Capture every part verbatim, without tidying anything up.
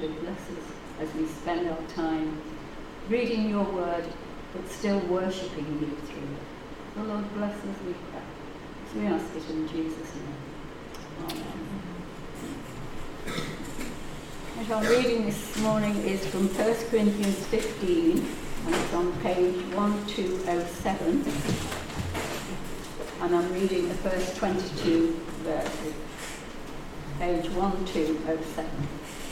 to bless us as we spend our time reading your word, but still worshipping you through it. The Lord bless us, we pray. So we ask it in Jesus' name. Amen. And our reading this morning is from First Corinthians fifteen, and it's on page twelve oh seven. And I'm reading the first twenty-two verses. Page twelve oh seven.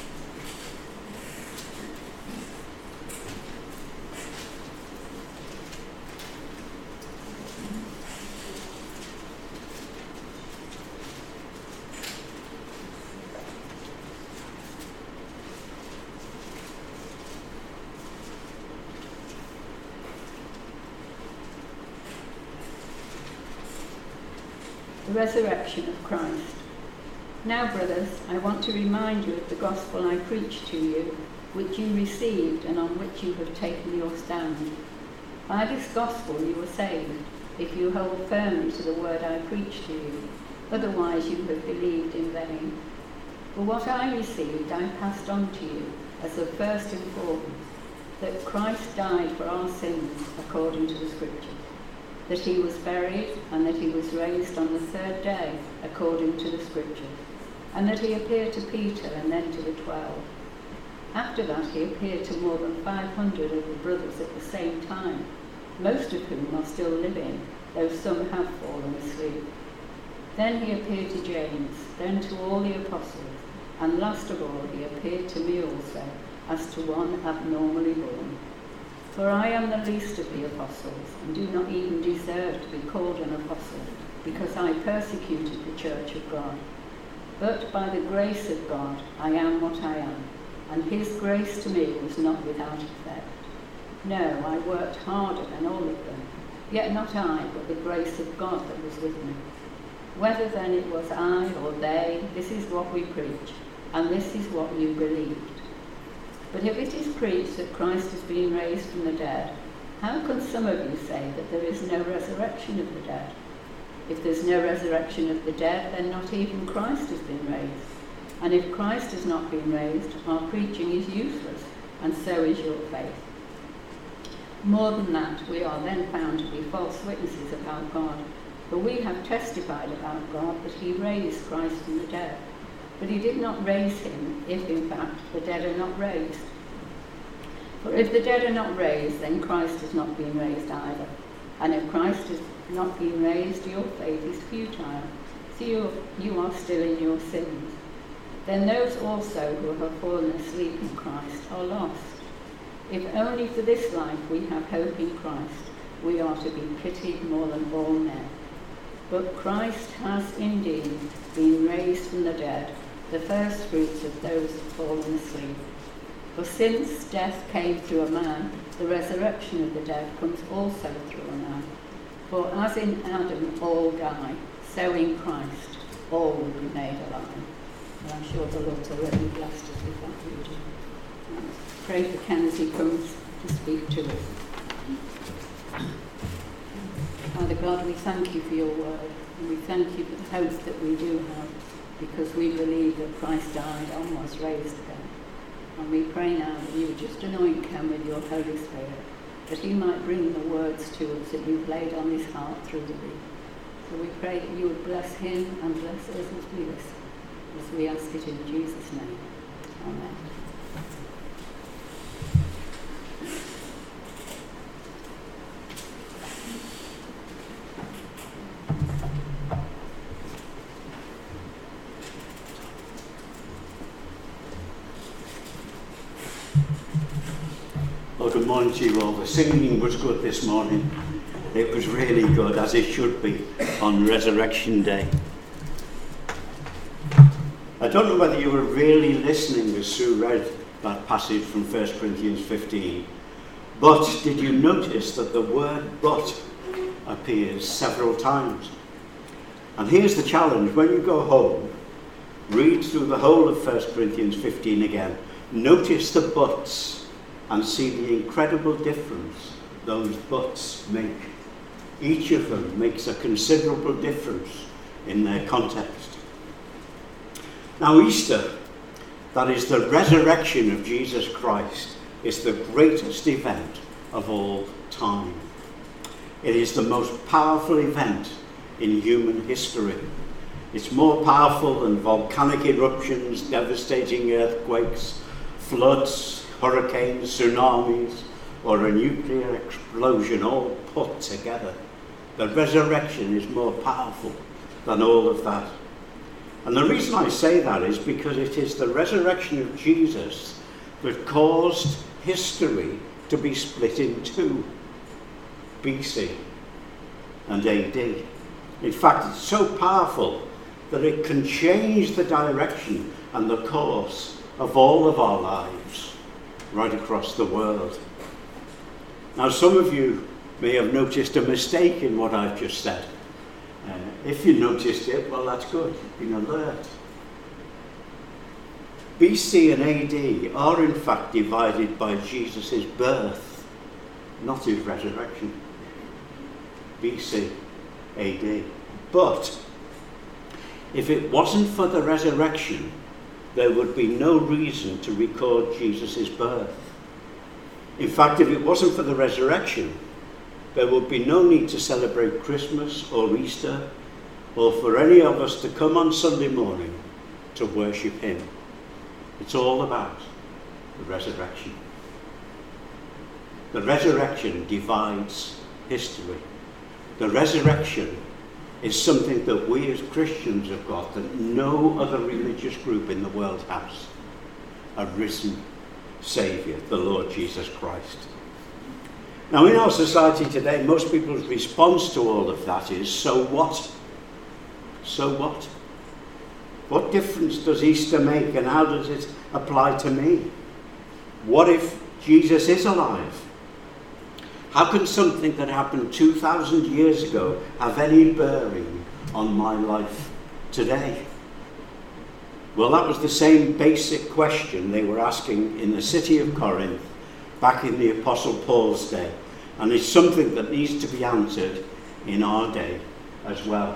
The resurrection of Christ. Now, brothers, I want to remind you of the gospel I preached to you, which you received and on which you have taken your stand. By this gospel you were saved, if you hold firmly to the word I preached to you. Otherwise you have believed in vain. For what I received I passed on to you as of first importance, that Christ died for our sins according to the Scriptures, that he was buried, and that he was raised on the third day according to the Scriptures, and that he appeared to Peter and then to the twelve. After that he appeared to more than five hundred of the brothers at the same time, most of whom are still living, though some have fallen asleep. Then he appeared to James, then to all the apostles, and last of all he appeared to me also, as to one abnormally born. For I am the least of the apostles, and do not even deserve to be called an apostle, because I persecuted the church of God. But by the grace of God I am what I am, and his grace to me was not without effect. No, I worked harder than all of them, yet not I, but the grace of God that was with me. Whether then it was I or they, this is what we preach, and this is what you believed. But if it is preached that Christ has been raised from the dead, how can some of you say that there is no resurrection of the dead? If there's no resurrection of the dead, then not even Christ has been raised. And if Christ has not been raised, our preaching is useless, and so is your faith. More than that, we are then found to be false witnesses about God, for we have testified about God that he raised Christ from the dead. But he did not raise him, if in fact the dead are not raised. For if the dead are not raised, then Christ has not been raised either. And if Christ has not been raised, your faith is futile, so you, you are still in your sins. Then those also who have fallen asleep in Christ are lost. If only for this life we have hope in Christ, we are to be pitied more than all men. But Christ has indeed been raised from the dead, the first fruits of those who have fallen asleep. For since death came through a man, the resurrection of the dead comes also through a man. For as in Adam all die, so in Christ all will be made alive. And I'm sure the Lord's already blessed us with that reading. Pray for Ken as he comes to speak to us. Father God, we thank you for your word, and we thank you for the hope that we do have, because we believe that Christ died and was raised again. And we pray now that you would just anoint Ken with your Holy Spirit, that he might bring the words to us that you've laid on his heart through the week. So we pray that you would bless him and bless us as we listen, as we ask it in Jesus' name. Amen. Well, good morning to you all. The singing was good this morning. It was really good, as it should be, on Resurrection Day. I don't know whether you were really listening as Sue read that passage from First Corinthians fifteen, but did you notice that the word but appears several times? And here's the challenge. When you go home, read through the whole of First Corinthians fifteen again. Notice the buts and see the incredible difference those buts make. Each of them makes a considerable difference in their context. Now, Easter That is, the resurrection of Jesus Christ is the greatest event of all time. It is the most powerful event in human history. It's more powerful than volcanic eruptions, devastating earthquakes, floods, hurricanes, tsunamis, or a nuclear explosion all put together. The resurrection is more powerful than all of that. And the reason I say that is because it is the resurrection of Jesus that caused history to be split in two, B C and A D. In fact, it's so powerful that it can change the direction and the course of all of our lives right across the world. Now, some of you may have noticed a mistake in what I've just said. Uh, if you noticed it, well, that's good. You've been alert. B C and A D are in fact divided by Jesus' birth, not his resurrection. B C, A D. But if it wasn't for the resurrection, there would be no reason to record Jesus' birth. In fact, if it wasn't for the resurrection, there would be no need to celebrate Christmas or Easter, or for any of us to come on Sunday morning to worship him. It's all about the resurrection. The resurrection divides history. The resurrection is something that we as Christians have got that no other religious group in the world has. A risen Saviour, the Lord Jesus Christ. Now, in our society today, most people's response to all of that is, so what? So what? What difference does Easter make, and how does it apply to me? What if Jesus is alive? How can something that happened two thousand years ago have any bearing on my life today? Well, that was the same basic question they were asking in the city of Corinth back in the Apostle Paul's day. And it's something that needs to be answered in our day as well.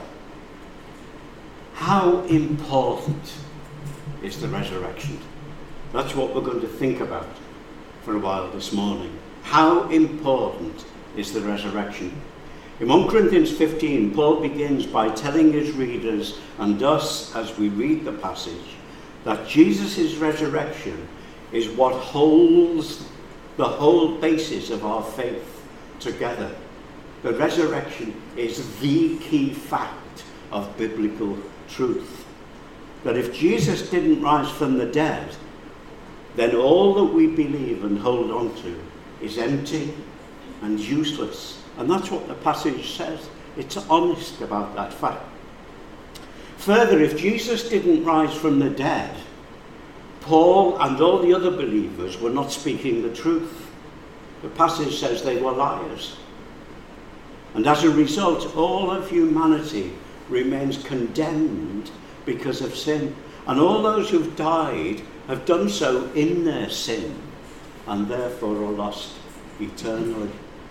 How important is the resurrection? That's what we're going to think about for a while this morning. How important is the resurrection? In First Corinthians fifteen, Paul begins by telling his readers and us as we read the passage that Jesus' resurrection is what holds the whole basis of our faith together. The resurrection is the key fact of biblical truth. That if Jesus didn't rise from the dead, then all that we believe and hold on to is empty and useless. And that's what the passage says. It's honest about that fact. Further, if Jesus didn't rise from the dead, Paul and all the other believers were not speaking the truth. The passage says they were liars. And as a result, all of humanity remains condemned because of sin. And all those who've died have done so in their sin, and therefore are lost eternally.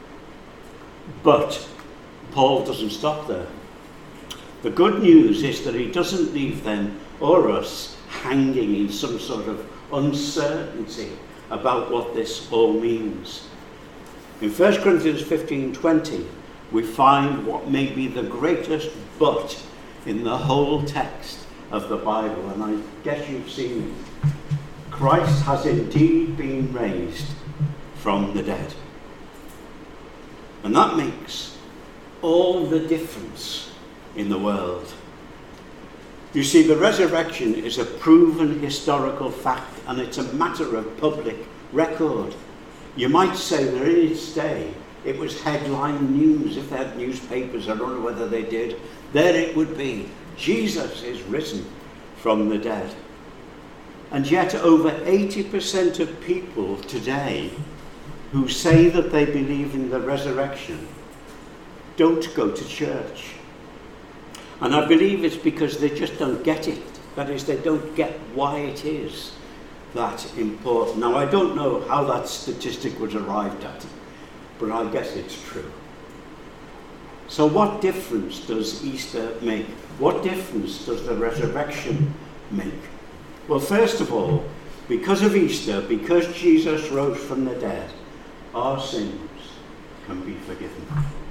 But Paul doesn't stop there. The good news is that he doesn't leave them or us hanging in some sort of uncertainty about what this all means. In First Corinthians fifteen twenty, we find what may be the greatest but in the whole text of the Bible, and I guess you've seen it. Christ has indeed been raised from the dead. And that makes all the difference in the world. You see, the resurrection is a proven historical fact, and it's a matter of public record. You might say that in its day, it was headline news. If they had newspapers, I don't know whether they did, there it would be. Jesus is risen from the dead. And yet over eighty percent of people today who say that they believe in the resurrection don't go to church. And I believe it's because they just don't get it. That is, they don't get why it is that important. Now, I don't know how that statistic was arrived at, but I guess it's true. So what difference does Easter make? What difference does the resurrection make? Well, first of all, Because of Easter, because Jesus rose from the dead, our sins can be forgiven.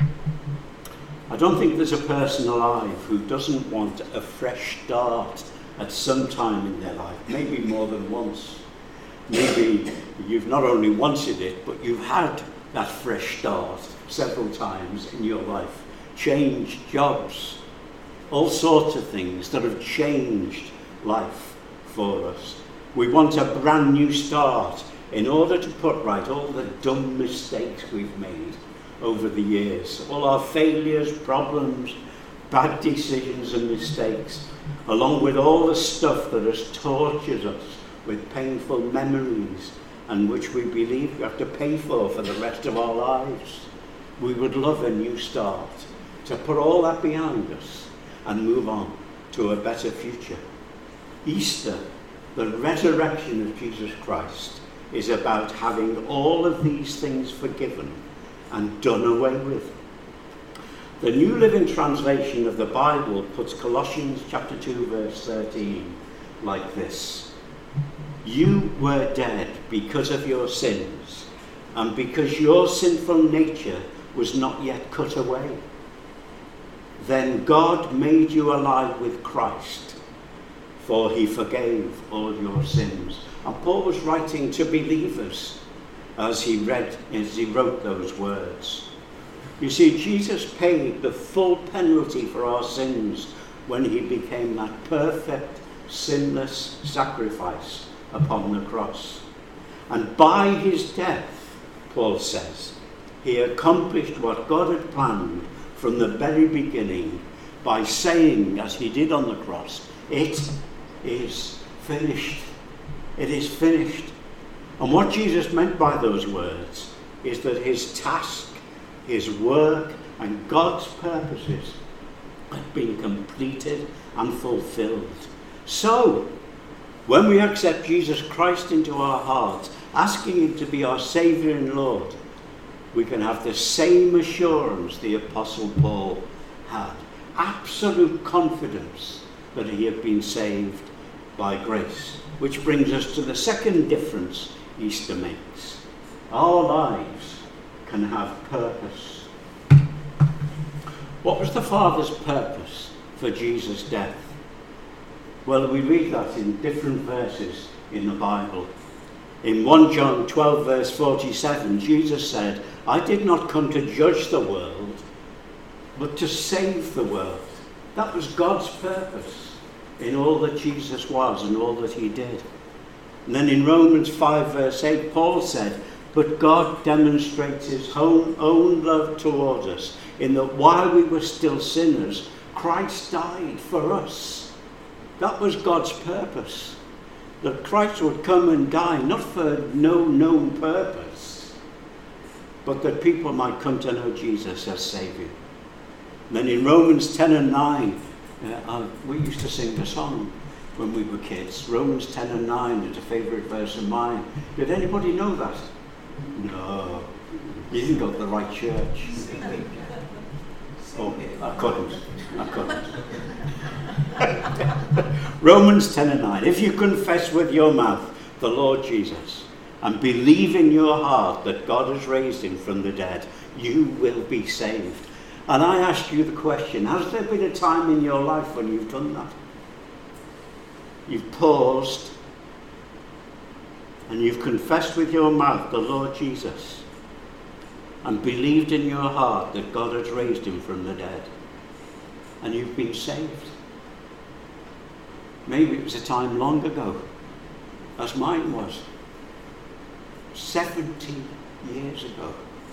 I don't think there's a person alive who doesn't want a fresh start at some time in their life, maybe more than once. Maybe you've not only wanted it, but you've had that fresh start several times in your life. Changed jobs, all sorts of things that have changed life for us. We want a brand new start in order to put right all the dumb mistakes we've made over the years, all our failures, problems, bad decisions and mistakes, along with all the stuff that has tortured us with painful memories and which we believe we have to pay for for the rest of our lives. We would love a new start, to put all that behind us and move on to a better future. Easter, the resurrection of Jesus Christ, is about having all of these things forgiven and done away with. The New Living Translation of the Bible puts Colossians chapter two verse thirteen like this: you were dead because of your sins, and because your sinful nature was not yet cut away. Then God made you alive with Christ, for he forgave all your sins. And Paul was writing to believers as he read, as he wrote those words. You see, Jesus paid the full penalty for our sins when he became that perfect, sinless sacrifice upon the cross. And by his death, Paul says, he accomplished what God had planned from the very beginning by saying, as he did on the cross, it is finished. It is finished. And what Jesus meant by those words is that his task, his work, and God's purposes had been completed and fulfilled. So, when we accept Jesus Christ into our hearts, asking him to be our Saviour and Lord, we can have the same assurance the Apostle Paul had. Absolute confidence that he had been saved by grace. Which brings us to the second difference Easter makes. Our lives can have purpose. What was the Father's purpose for Jesus' death? Well, we read that in different verses in the Bible. In First John twelve verse forty-seven, Jesus said, I did not come to judge the world, but to save the world. That was God's purpose in all that Jesus was and all that he did. And then in Romans five verse eight, Paul said, but God demonstrates his own, own love toward us in that while we were still sinners, Christ died for us. That was God's purpose. That Christ would come and die, not for no known purpose, but that people might come to know Jesus as Saviour. And then in Romans ten and nine, uh, uh, we used to sing the song when we were kids. Romans ten and nine is a favourite verse of mine. Did anybody know that? No. You didn't go to the right church. Oh, I couldn't. I couldn't. Romans ten and nine. If you confess with your mouth the Lord Jesus and believe in your heart that God has raised him from the dead, you will be saved. And I ask you the question, has there been a time in your life when you've done that? You've paused and you've confessed with your mouth the Lord Jesus and believed in your heart that God has raised him from the dead, and you've been saved. Maybe it was a time long ago, as mine was, seventy years ago.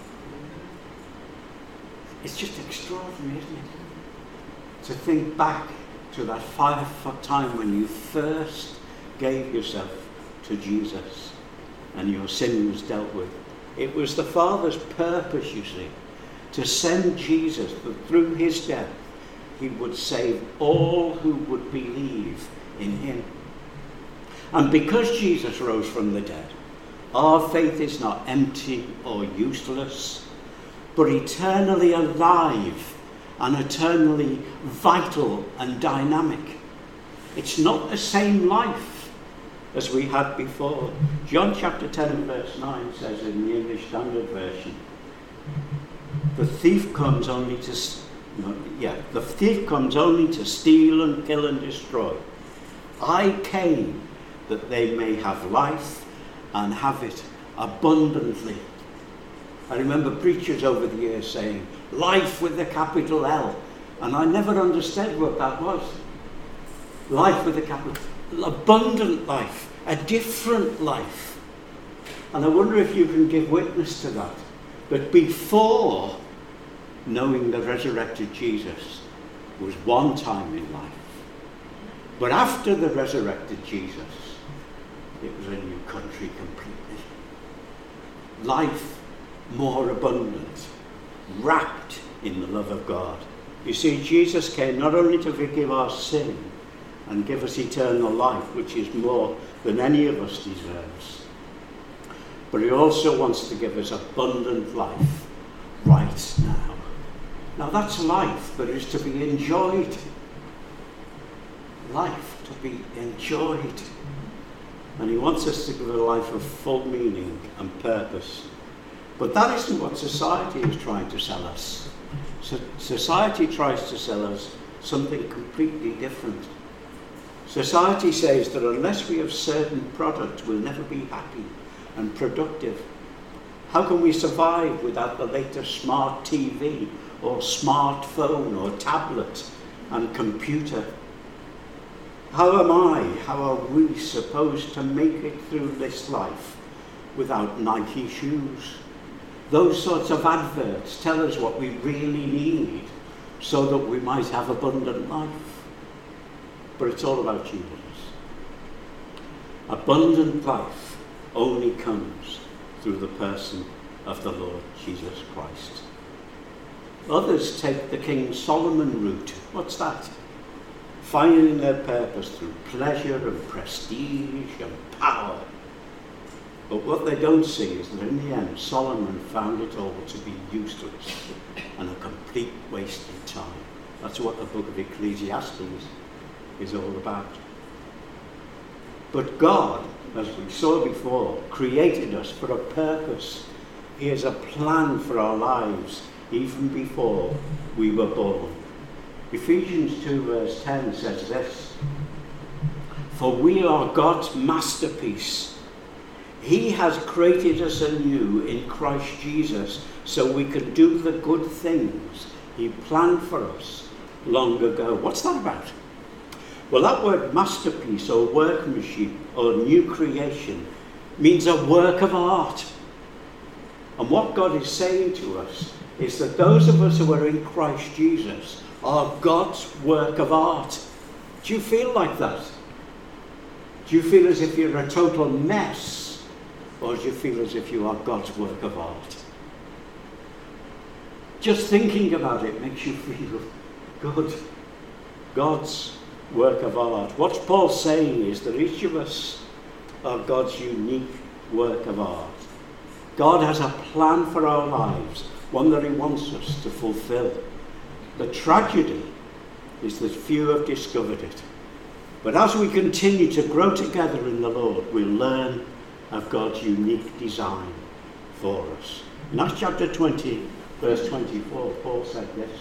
It's just extraordinary, isn't it? To think back to that fire time when you first gave yourself to Jesus and your sin was dealt with. It was the Father's purpose, you see, to send Jesus, that through his death he would save all who would believe in him. And because Jesus rose from the dead, our faith is not empty or useless, but eternally alive and eternally vital and dynamic. It's not the same life as we had before. John chapter ten and verse nine says in the English Standard Version, the thief comes only to no, yeah, the thief comes only to steal and kill and destroy. I came that they may have life and have it abundantly. I remember preachers over the years saying, life with a capital L. And I never understood what that was. Life with a capital, abundant life, a different life. And I wonder if you can give witness to that. But before knowing the resurrected Jesus was one time in life. But after the resurrected Jesus, it was a new country completely. Life more abundant, wrapped in the love of God. You see, Jesus came not only to forgive our sin and give us eternal life, which is more than any of us deserves, but he also wants to give us abundant life right now. Now that's life that is to be enjoyed. Life to be enjoyed. And he wants us to live a life of full meaning and purpose. But that isn't what society is trying to sell us. So society tries to sell us something completely different. Society says that unless we have certain products, we'll never be happy and productive. How can we survive without the latest smart T V or smartphone or tablet and computer? How am I, how are we supposed to make it through this life without Nike shoes? Those sorts of adverts tell us what we really need so that we might have abundant life. But it's all about Jesus. Abundant life only comes through the person of the Lord Jesus Christ. Others take the King Solomon route. What's that? Finding their purpose through pleasure and prestige and power. But what they don't see is that in the end, Solomon found it all to be useless and a complete waste of time. That's what the book of Ecclesiastes is all about. But God, as we saw before, created us for a purpose. He has a plan for our lives even before we were born. Ephesians two verse ten says this, for we are God's masterpiece. He has created us anew in Christ Jesus so we can do the good things he planned for us long ago. What's that about? Well, that word masterpiece or workmanship or new creation means a work of art. And what God is saying to us is that those of us who are in Christ Jesus are God's work of art. Do you feel like that? Do you feel as if you're a total mess? Or do you feel as if you are God's work of art? Just thinking about it makes you feel good. God's work of art. What Paul's saying is that each of us are God's unique work of art. God has a plan for our lives, one that he wants us to fulfill. The tragedy is that few have discovered it. But as we continue to grow together in the Lord, we'll learn of God's unique design for us. In Acts chapter twenty, verse twenty-four, Paul said this,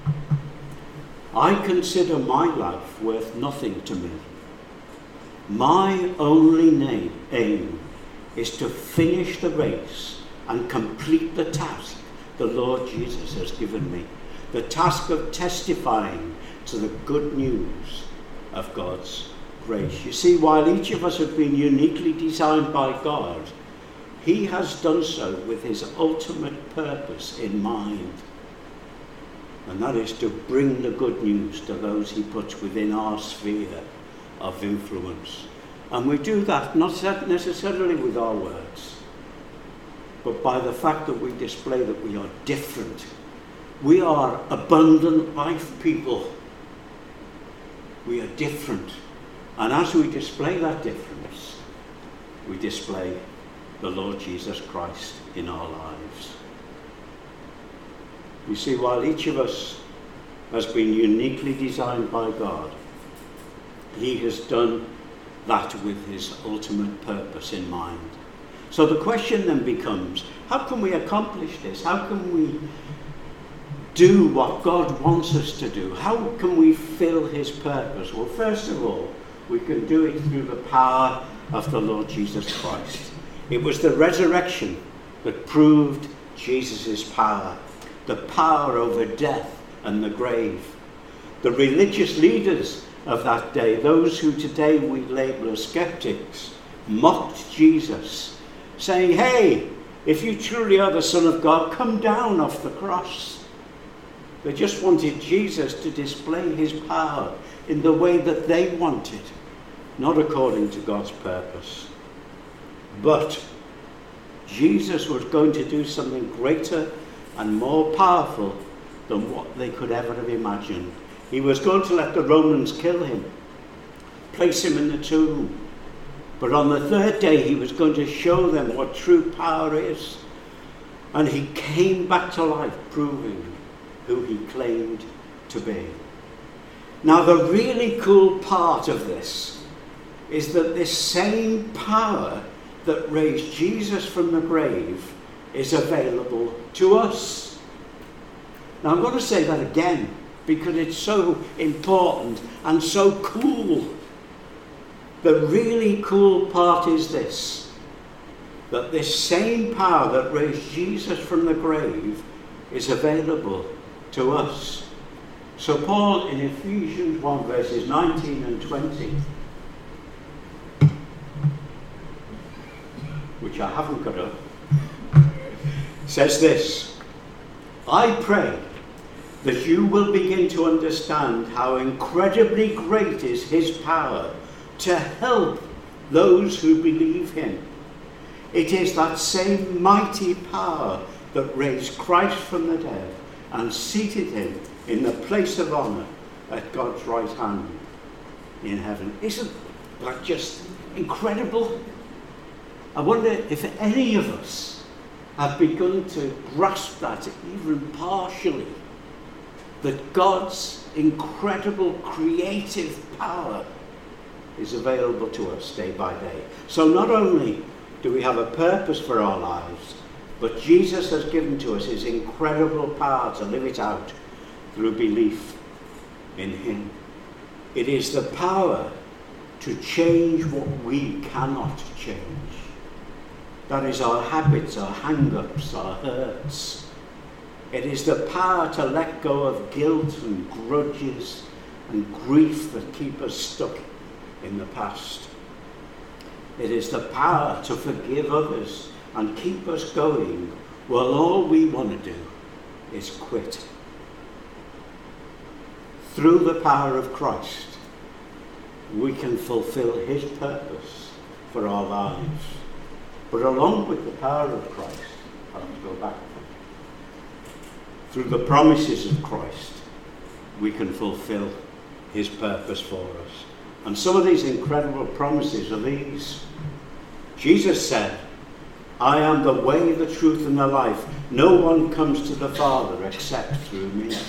I consider my life worth nothing to me. My only name, aim is to finish the race and complete the task the Lord Jesus has given me. The task of testifying to the good news of God's grace. You see, while each of us have been uniquely designed by God, he has done so with his ultimate purpose in mind. And that is to bring the good news to those he puts within our sphere of influence. And we do that not necessarily with our words, but by the fact that we display that we are different. We are abundant life people. We are different. And as we display that difference, we display the Lord Jesus Christ in our lives. You see, while each of us has been uniquely designed by God, he has done that with his ultimate purpose in mind. So the question then becomes, how can we accomplish this? How can we do what God wants us to do? How can we fill his purpose? Well, first of all, we can do it through the power of the Lord Jesus Christ. It was the resurrection that proved Jesus' power, the power over death and the grave. The religious leaders of that day, those who today we label as skeptics, mocked Jesus, saying, hey, if you truly are the Son of God, come down off the cross. They just wanted Jesus to display his power in the way that they wanted, not according to God's purpose. But Jesus was going to do something greater and more powerful than what they could ever have imagined. He was going to let the Romans kill him, place him in the tomb. But on the third day, he was going to show them what true power is. And he came back to life, proving who he claimed to be. Now, the really cool part of this is that this same power that raised Jesus from the grave is available to us. Now, I'm going to say that again, because it's so important and so cool. The really cool part is this, that this same power that raised Jesus from the grave is available to us. So Paul in Ephesians one verses nineteen and twenty, which I haven't got up, says this: I pray that you will begin to understand how incredibly great is his power to help those who believe him. It is that same mighty power that raised Christ from the dead and seated him in the place of honour at God's right hand in heaven. Isn't that just incredible? I wonder if any of us have begun to grasp that even partially, that God's incredible creative power is available to us day by day. So not only do we have a purpose for our lives, but Jesus has given to us his incredible power to live it out through belief in him. It is the power to change what we cannot change. That is our habits, our hang-ups, our hurts. It is the power to let go of guilt and grudges and grief that keep us stuck in the past. It is the power to forgive others and keep us going while all we want to do is quit. Through the power of Christ, we can fulfill his purpose for our lives. But along with the power of Christ, I have to go back. Through the promises of Christ, we can fulfill his purpose for us. And some of these incredible promises are these. Jesus said, I am the way, the truth, and the life. No one comes to the Father except through me.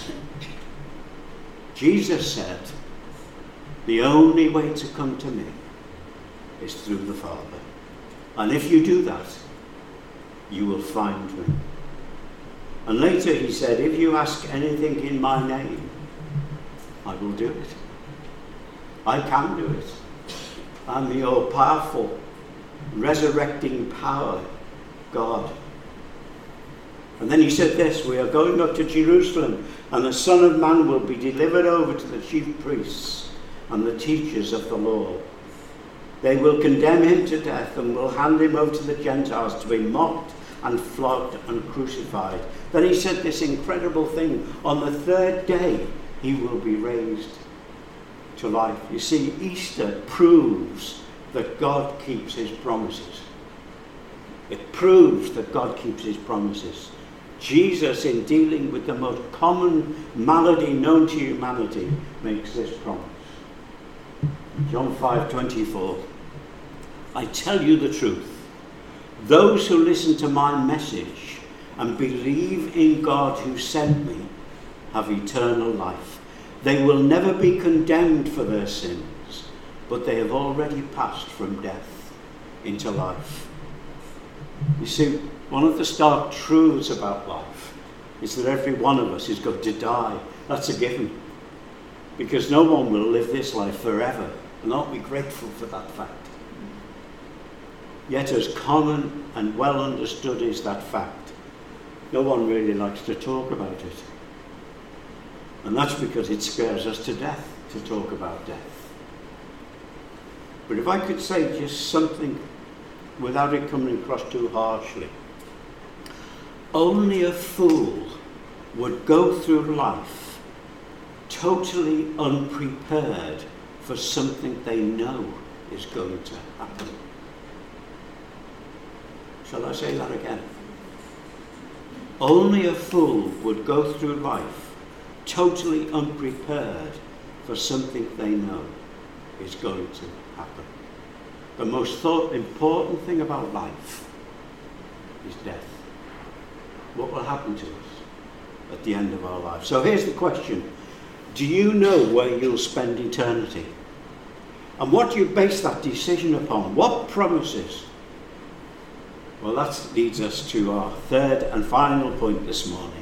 Jesus said, the only way to come to me is through the Father. And if you do that, you will find me. And later he said, if you ask anything in my name, I will do it. I can do it. I'm the all-powerful, resurrecting power, God. And then he said this, we are going up to Jerusalem, and the Son of Man will be delivered over to the chief priests and the teachers of the law. They will condemn him to death and will hand him over to the Gentiles to be mocked and flogged and crucified. Then he said this incredible thing, on the third day he will be raised to life. You see, Easter proves that God keeps his promises. It proves that God keeps his promises. Jesus, in dealing with the most common malady known to humanity, makes this promise. John five twenty-four, I tell you the truth, those who listen to my message and believe in God who sent me have eternal life. They will never be condemned for their sins, but they have already passed from death into life. You see, one of the stark truths about life is that every one of us is going to die. That's a given. Because no one will live this life forever. And aren't we grateful for that fact? Yet as common and well understood is that fact, no one really likes to talk about it. And that's because it scares us to death to talk about death. But if I could say just something without it coming across too harshly, only a fool would go through life totally unprepared for something they know is going to happen. Shall I say that again? Only a fool would go through life totally unprepared for something they know is going to happen. The most thought, important thing about life is death. What will happen to us at the end of our life? So here's the question. Do you know where you'll spend eternity? And what do you base that decision upon? What promises? Well, that leads us to our third and final point this morning.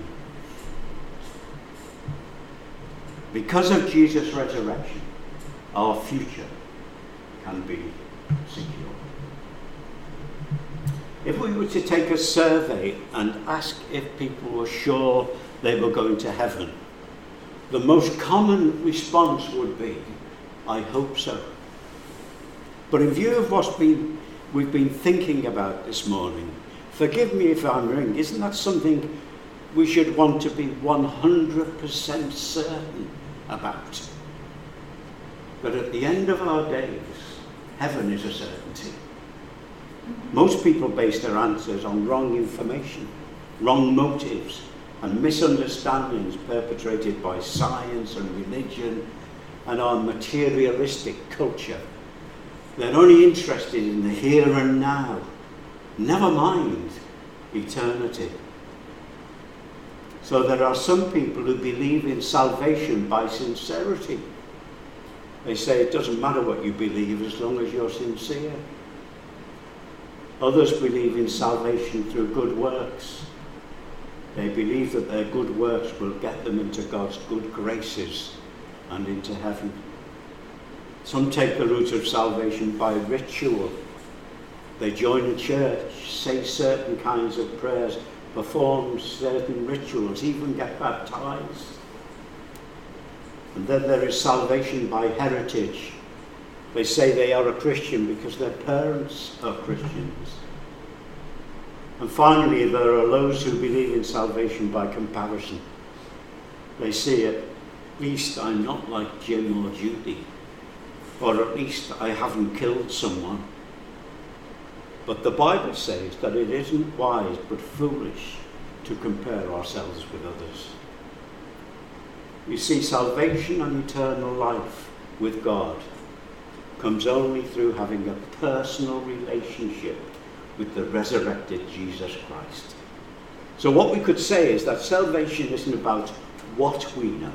Because of Jesus' resurrection, our future can be secure. If we were to take a survey and ask if people were sure they were going to heaven, the most common response would be, I hope so. But in view of what's been, we've been thinking about this morning, forgive me if I'm wrong, isn't that something we should want to be one hundred percent certain about? That at the end of our days, heaven is a certainty. Most people base their answers on wrong information, wrong motives, and misunderstandings perpetrated by science and religion and our materialistic culture. They're only interested in the here and now, never mind eternity. So there are some people who believe in salvation by sincerity. They say it doesn't matter what you believe as long as you're sincere. Others believe in salvation through good works. They believe that their good works will get them into God's good graces and into heaven. Some take the route of salvation by ritual. They join a church, say certain kinds of prayers, perform certain rituals, even get baptized. And then there is salvation by heritage. They say they are a Christian because their parents are Christians. And finally, there are those who believe in salvation by comparison. They say, at least I'm not like Jim or Judy, or at least I haven't killed someone. But the Bible says that it isn't wise but foolish to compare ourselves with others. You see, salvation and eternal life with God comes only through having a personal relationship with the resurrected Jesus Christ. So what we could say is that salvation isn't about what we know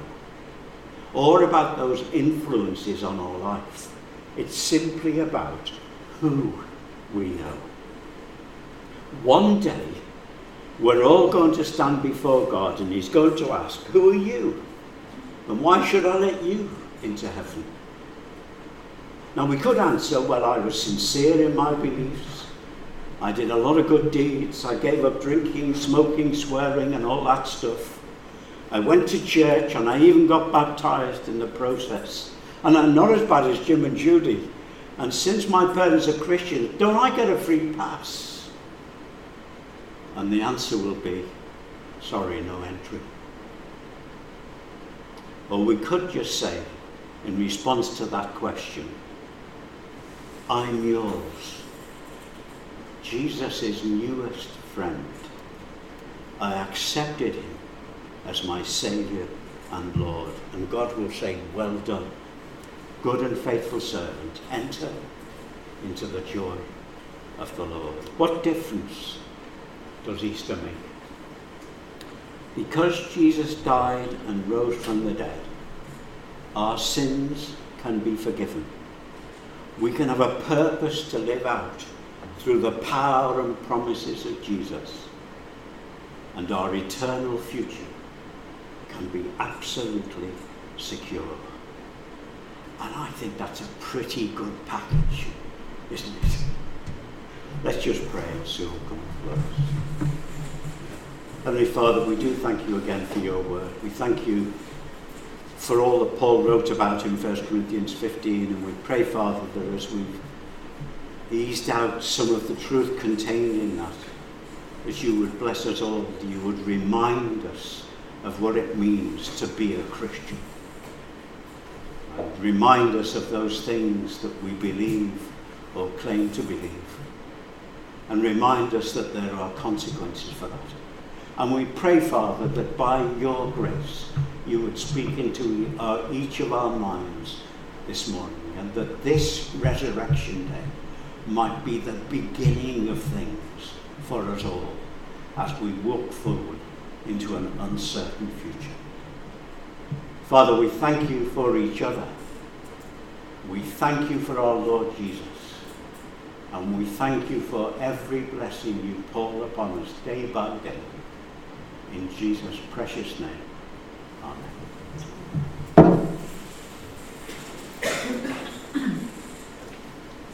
or about those influences on our life. It's simply about who we know. One day, we're all going to stand before God and he's going to ask, who are you? And why should I let you into heaven? Now we could answer, well, I was sincere in my beliefs. I did a lot of good deeds. I gave up drinking, smoking, swearing and all that stuff. I went to church and I even got baptized in the process. And I'm not as bad as Jim and Judy. And since my parents are Christians, don't I get a free pass? And the answer will be, sorry, no entry. Or we could just say, in response to that question, I'm yours. Jesus' newest friend. I accepted him as my Saviour and Lord. And God will say, well done, good and faithful servant. Enter into the joy of the Lord. What difference does Easter make? Because Jesus died and rose from the dead, our sins can be forgiven. we can have a purpose to live out through the power and promises of Jesus, and our eternal future can be absolutely secure. And I think that's a pretty good package, isn't it? Let's just pray and soon come to close. Heavenly Father, we do thank you again for your word. We thank you for all that Paul wrote about in First Corinthians fifteen, and we pray, Father, that as we've eased out some of the truth contained in that, that you would bless us all, that you would remind us of what it means to be a Christian. And remind us of those things that we believe or claim to believe. And remind us that there are consequences for that. And we pray, Father, that by your grace you would speak into our, each of our minds this morning, and that this resurrection day might be the beginning of things for us all as we walk forward into an uncertain future. Father, we thank you for each other. We thank you for our Lord Jesus. And we thank you for every blessing you pour upon us day by day. In Jesus' precious name. Amen.